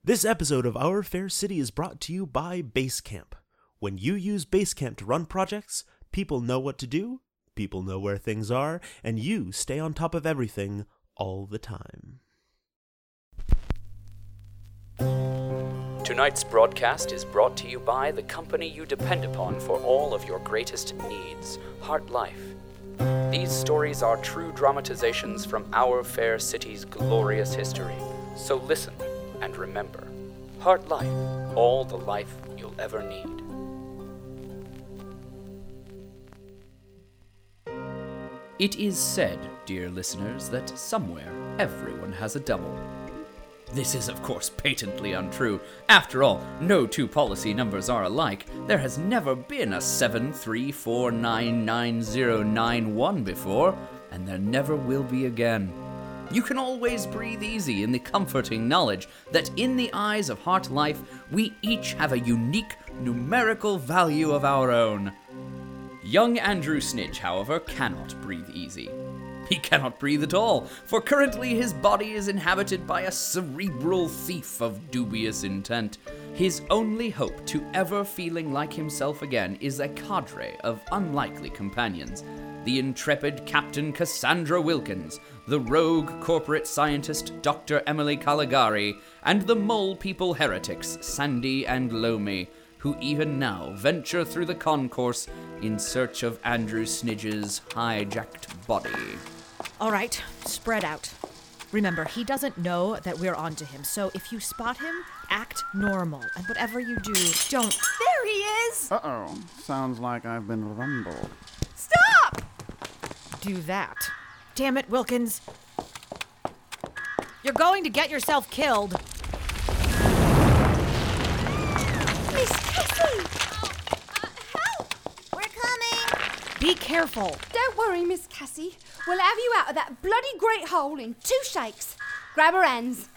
This episode of Our Fair City is brought to you by Basecamp. When you use Basecamp to run projects, people know what to do, people know where things are, and you stay on top of everything all the time. Tonight's broadcast is brought to you by the company you depend upon for all of your greatest needs, Heart Life. These stories are true dramatizations from Our Fair City's glorious history. So listen and remember, Heart Life, all the life you'll ever need. It is said, dear listeners, that somewhere everyone has a double. This is, of course, patently untrue. After all, no two policy numbers are alike. There has never been a 734999091 before, and there never will be again. You can always breathe easy in the comforting knowledge that in the eyes of Heart Life, we each have a unique numerical value of our own. Young Andrew Snitch, however, cannot breathe easy. He cannot breathe at all, for currently his body is inhabited by a cerebral thief of dubious intent. His only hope to ever feeling like himself again is a cadre of unlikely companions. The intrepid Captain Cassandra Wilkins, the rogue corporate scientist Dr. Emily Caligari, and the mole people heretics Sandy and Lomi, who even now venture through the concourse in search of Andrew Snidge's hijacked body. All right, spread out. Remember, he doesn't know that we're onto him, so if you spot him, act normal, and whatever you do, don't... There he is! Uh-oh. Sounds like I've been rumbled. Stop! do that. Damn it, Wilkins. You're going to get yourself killed. Miss Cassie! Help! We're coming! Be careful. Don't worry, Miss Cassie. We'll have you out of that bloody great hole in 2 shakes. Grab her hands.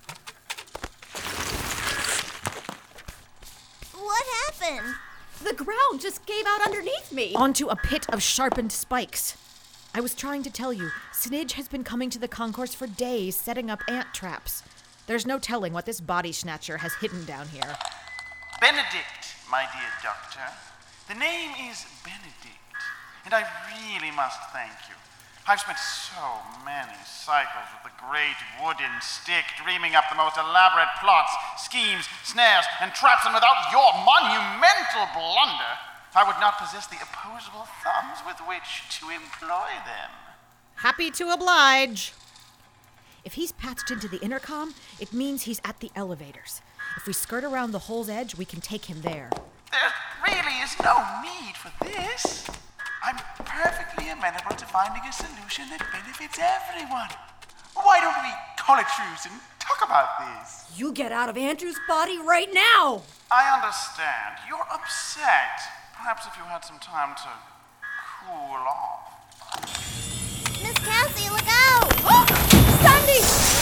What happened? The ground just gave out underneath me. Onto a pit of sharpened spikes. I was trying to tell you, Snidge has been coming to the concourse for days, setting up ant traps. There's no telling what this body snatcher has hidden down here. Benedict, my dear doctor. The name is Benedict, and I really must thank you. I've spent so many cycles with the great wooden stick dreaming up the most elaborate plots, schemes, snares, and traps, and without your monumental blunder, I would not possess the opposable thumbs with which to employ them. Happy to oblige. If he's patched into the intercom, it means he's at the elevators. If we skirt around the hole's edge, we can take him there. There really is no need for this. I'm perfectly amenable to finding a solution that benefits everyone. Why don't we call a truce and talk about this? You get out of Andrew's body right now! I understand. You're upset. Perhaps if you had some time to cool off. Miss Cassie, look out! Oh! Sandy!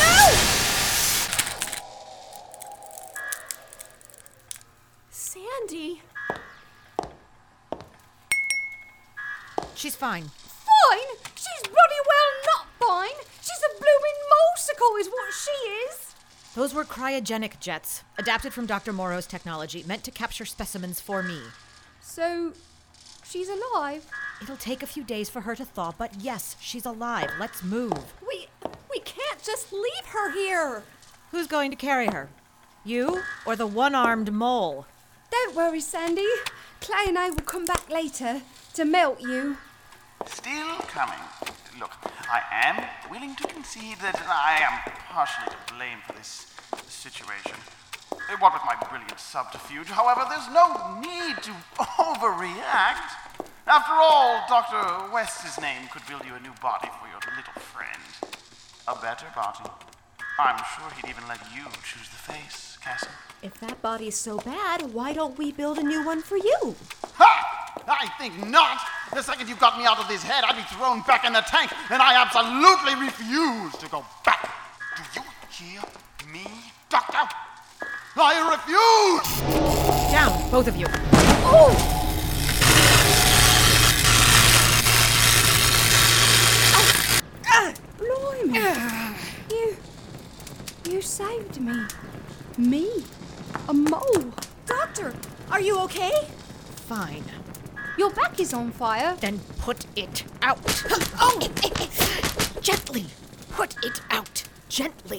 No! Sandy? She's fine. Fine? She's bloody well not fine. She's a blooming moosicle is what she is. Those were cryogenic jets, adapted from Dr. Morrow's technology, meant to capture specimens for me. So, she's alive? It'll take a few days for her to thaw, but yes, she's alive. Let's move. We can't just leave her here. Who's going to carry her? You or the one-armed mole? Don't worry, Sandy. Clay and I will come back later to melt you. Still coming. Look, I am willing to concede that I am partially to blame for this situation. What with my brilliant subterfuge, however, there's no need to overreact. After all, Dr. West's name could build you a new body for your little friend. A better body. I'm sure he'd even let you choose the face, Cassie. If that body's so bad, why don't we build a new one for you? Ha! I think not! The second you got me out of this head, I'd be thrown back in the tank, and I absolutely refuse to go back. Do you hear me, Doctor? I refuse! Down, both of you. Oh! Blimey. You saved me. Me? A mole? Doctor, are you okay? Fine. Your back is on fire. Then put it out. Oh! Gently. Put it out. Gently.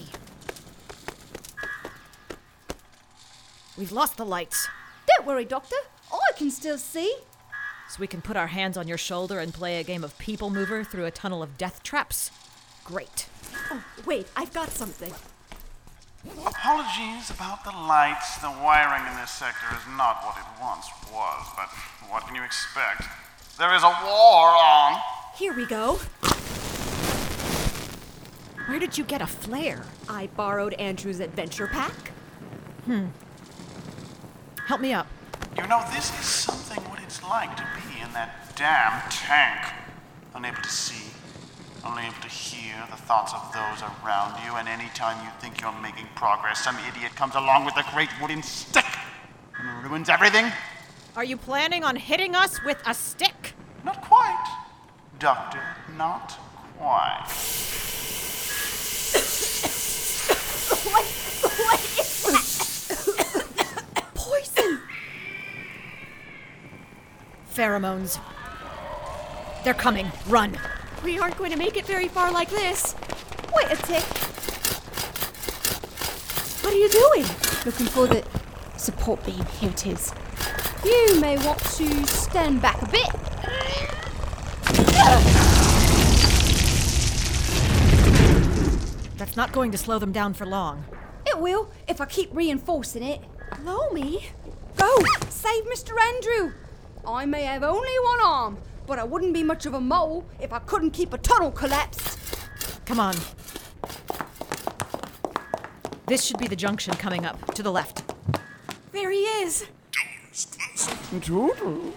We've lost the lights. Don't worry, Doctor. I can still see. So we can put our hands on your shoulder and play a game of People Mover through a tunnel of death traps? Great. Oh, wait, I've got something. Apologies about the lights. The wiring in this sector is not what it once was, but what can you expect? There is a war on. Here we go. Where did you get a flare? I borrowed Andrew's adventure pack. Help me up. You know, this is something what it's like to be in that damn tank. Unable to see, only able to hear the thoughts of those around you, and anytime you think you're making progress, some idiot comes along with a great wooden stick and ruins everything. Are you planning on hitting us with a stick? Not quite, Doctor, not quite. What is that? Poison! Pheromones. They're coming. Run. We aren't going to make it very far like this. Wait a tick. What are you doing? Looking for the support beam. Here it is. You may want to stand back a bit. That's not going to slow them down for long. It will, if I keep reinforcing it. Lomi, go! Save Mr. Andrew! I may have only one arm, but I wouldn't be much of a mole if I couldn't keep a tunnel collapsed. Come on. This should be the junction coming up, to the left. There he is. Toodles.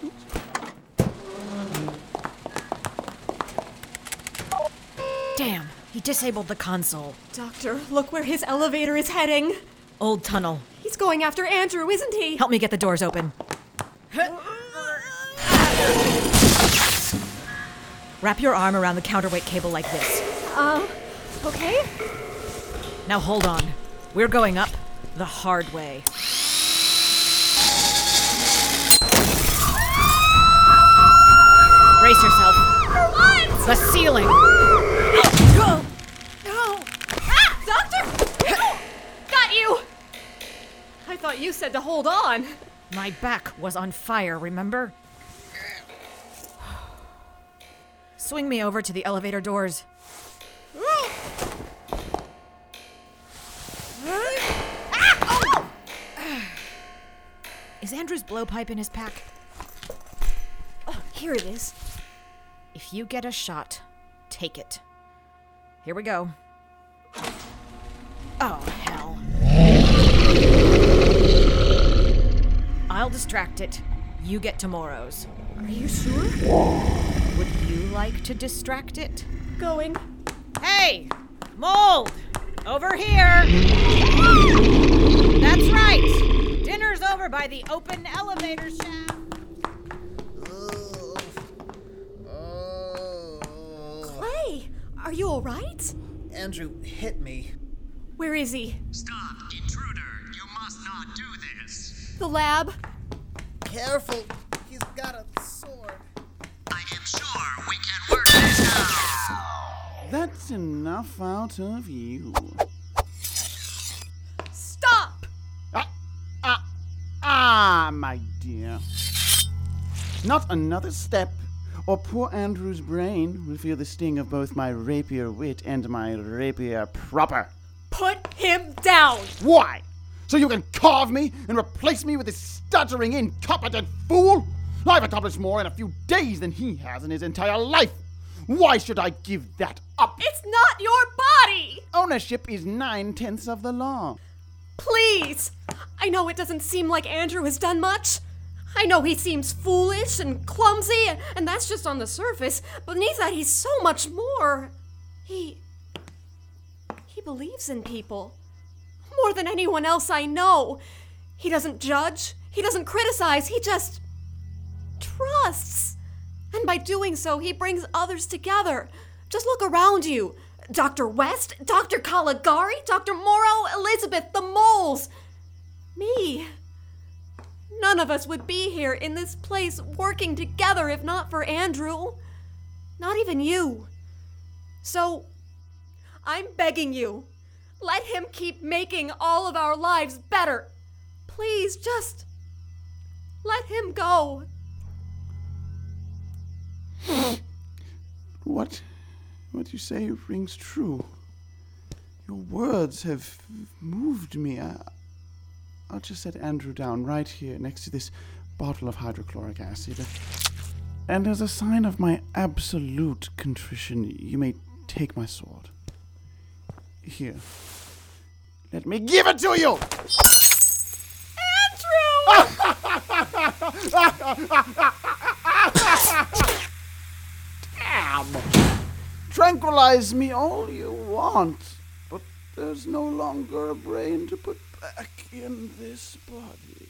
Damn, he disabled the console. Doctor, look where his elevator is heading. Old tunnel. He's going after Andrew, isn't he? Help me get the doors open. Wrap your arm around the counterweight cable like this. Okay. Now hold on. We're going up the hard way. Brace yourself. What? The ceiling. No! Ah! Doctor! Got you! I thought you said to hold on. My back was on fire, remember? Swing me over to the elevator doors. Is Andrew's blowpipe in his pack? Oh, here it is. If you get a shot, take it. Here we go. Oh, hell. I'll distract it. You get tomorrow's. Are you sure? Would you like to distract it? Going. Hey! Mold! Over here! That's right! Dinner's over by the open elevator shaft. Clay, are you all right? Andrew hit me. Where is he? Stop, intruder! You must not do this! The lab? Careful, he's got a sword. I am sure we can work this out! That's enough out of you. Stop! My dear. Not another step, or poor Andrew's brain will feel the sting of both my rapier wit and my rapier proper. Put him down! Why? So you can carve me and replace me with this stuttering, incompetent fool? I've accomplished more in a few days than he has in his entire life. Why should I give that up? It's not your body! Ownership is 9/10 of the law. Please! I know it doesn't seem like Andrew has done much. I know he seems foolish and clumsy, and that's just on the surface. Beneath that, he's so much more. He believes in people. More than anyone else I know. He doesn't judge. He doesn't criticize. He just trusts. And by doing so, he brings others together. Just look around you. Dr. West, Dr. Caligari, Dr. Morrow, Elizabeth, the moles. Me. None of us would be here in this place working together if not for Andrew. Not even you. So, I'm begging you, let him keep making all of our lives better. Please, just let him go. What you say rings true. Your words have moved me. I'll just set Andrew down right here next to this bottle of hydrochloric acid. And as a sign of my absolute contrition, you may take my sword. Here. Let me give it to you! Damn! Tranquilize me all you want, but there's no longer a brain to put back in this body.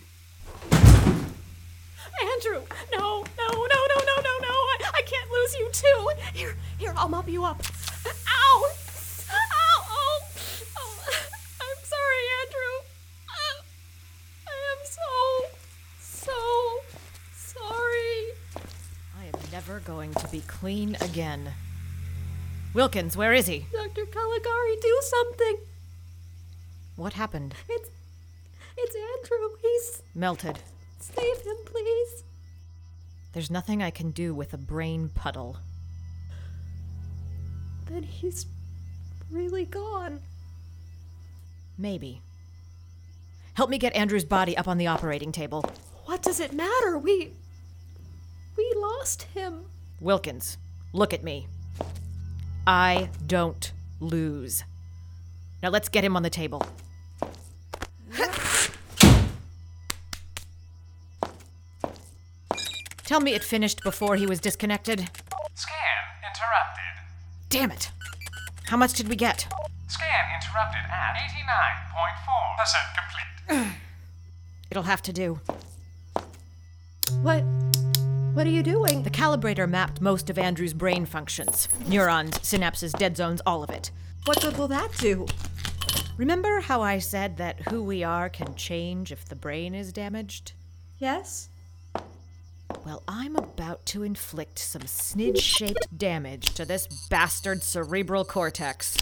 Andrew, no. I can't lose you too. Here, I'll mop you up. Ow! Ow! Oh. I'm sorry, Andrew. I am so sorry. I am never going to be clean again. Wilkins, where is he? Dr. Caligari, do something. What happened? It's Andrew. He's melted. Save him, please. There's nothing I can do with a brain puddle. Then he's really gone. Maybe. Help me get Andrew's body up on the operating table. What does it matter? We lost him. Wilkins, look at me. I don't lose. Now let's get him on the table. Tell me it finished before he was disconnected. Scan interrupted. Damn it. How much did we get? Scan interrupted at 89.4% complete. It'll have to do. What are you doing? The calibrator mapped most of Andrew's brain functions. Neurons, synapses, dead zones, all of it. What good will that do? Remember how I said that who we are can change if the brain is damaged? Yes? Well, I'm about to inflict some snidge-shaped damage to this bastard cerebral cortex.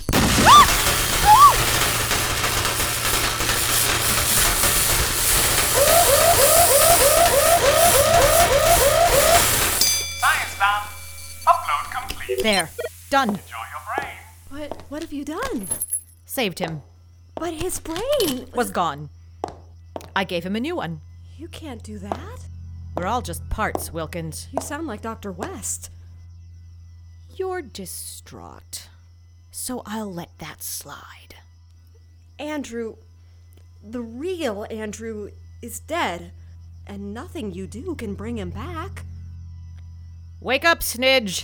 Science done. Upload complete. There. Done. Enjoy your brain. But what have you done? Saved him. But his brain was gone. I gave him a new one. You can't do that. We're all just parts, Wilkins. You sound like Dr. West. You're distraught. So I'll let that slide. Andrew, the real Andrew, is dead. And nothing you do can bring him back. Wake up, Snidge!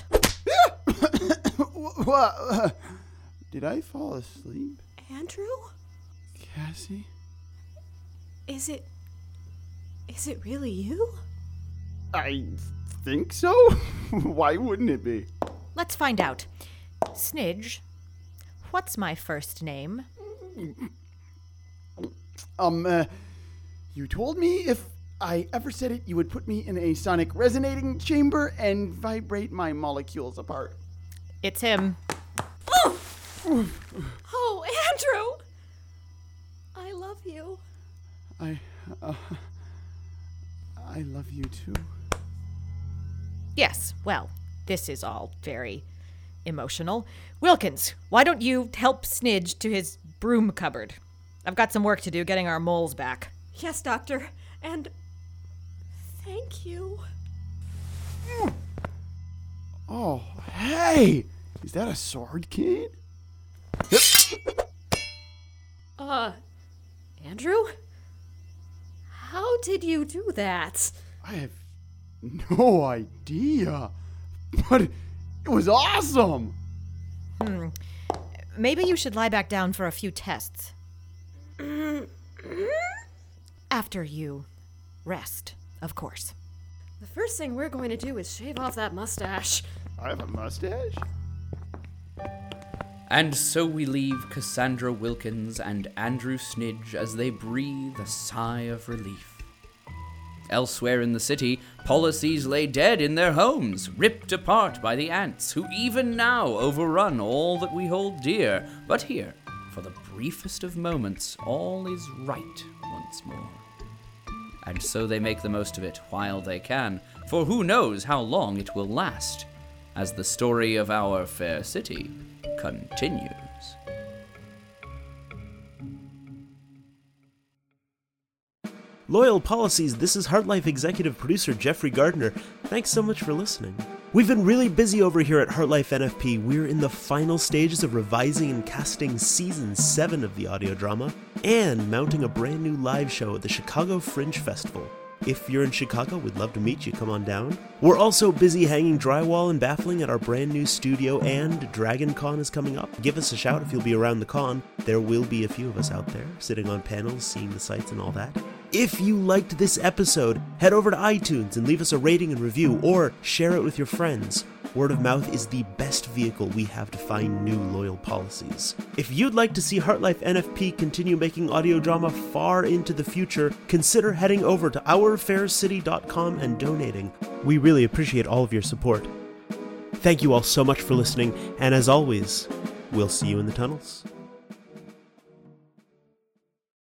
What? Did I fall asleep? Andrew? Cassie? Is it really you? I think so. Why wouldn't it be? Let's find out. Snidge, what's my first name? You told me if I ever said it, you would put me in a sonic resonating chamber and vibrate my molecules apart. It's him. Oh, Andrew! I love you. I love you too. Yes, well, this is all very emotional. Wilkins, why don't you help Snidge to his broom cupboard? I've got some work to do getting our moles back. Yes, Doctor. And thank you. Oh, hey! Is that a sword, kid? Andrew? How did you do that? I have no idea. But it was awesome! Maybe you should lie back down for a few tests. After you rest, of course. The first thing we're going to do is shave off that mustache. I have a mustache? And so we leave Cassandra Wilkins and Andrew Snidge as they breathe a sigh of relief. Elsewhere in the city, policies lay dead in their homes, ripped apart by the ants, who even now overrun all that we hold dear. But here, for the briefest of moments, all is right once more. And so they make the most of it while they can, for who knows how long it will last, as the story of our fair city continues. Loyal Policies, this is HeartLife executive producer Jeffrey Gardner. Thanks so much for listening. We've been really busy over here at HeartLife NFP. We're in the final stages of revising and casting Season 7 of the audio drama, and mounting a brand new live show at the Chicago Fringe Festival. If you're in Chicago, we'd love to meet you. Come on down. We're also busy hanging drywall and baffling at our brand new studio, and Dragon Con is coming up. Give us a shout if you'll be around the con. There will be a few of us out there, sitting on panels, seeing the sights and all that. If you liked this episode, head over to iTunes and leave us a rating and review, or share it with your friends. Word of mouth is the best vehicle we have to find new Loyal Policies. If you'd like to see HeartLife NFP continue making audio drama far into the future, consider heading over to ourfaircity.com and donating. We really appreciate all of your support. Thank you all so much for listening, and as always, we'll see you in the tunnels.